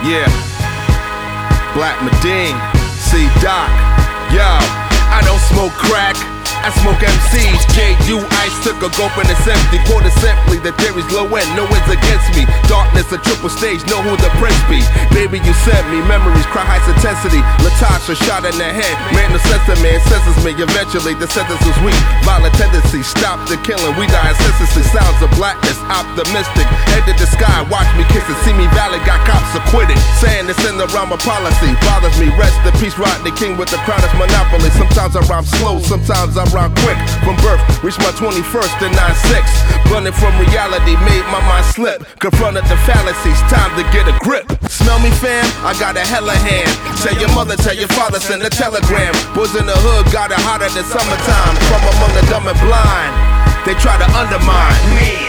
Yeah. Black Medine, C Doc. Yo, I don't smoke crack, I smoke MCs. J.U. Ice took a gulp and it's empty. Quoted simply, the theory's low end, no one's against me. Darkness, a triple stage, know who the prince be. Baby, you sent me memories, cry heights intensity. Latasha shot in the head, man, no sense to me, it senses me. Eventually, the sentence was weak. Violent tendency, stop the killing, we die senselessly. Sounds of blackness, optimistic. Head to the sky, watch me kiss it. See me valley, got cops acquitted. Saying it's in the realm of policy, bothers me. Rest in peace, Rodney King with the crown as monopoly. Sometimes I rhyme slow, sometimes I rhyme quick. From birth, reached my 21st in 9-6. Running from reality, made my mind slip. Confronted the fallacies, time to get a grip. Smell me, fam? I got a hella hand. Tell your mother, tell your father, send a telegram. Boys in the hood got it hotter than summertime. From among the dumb and blind, they try to undermine me.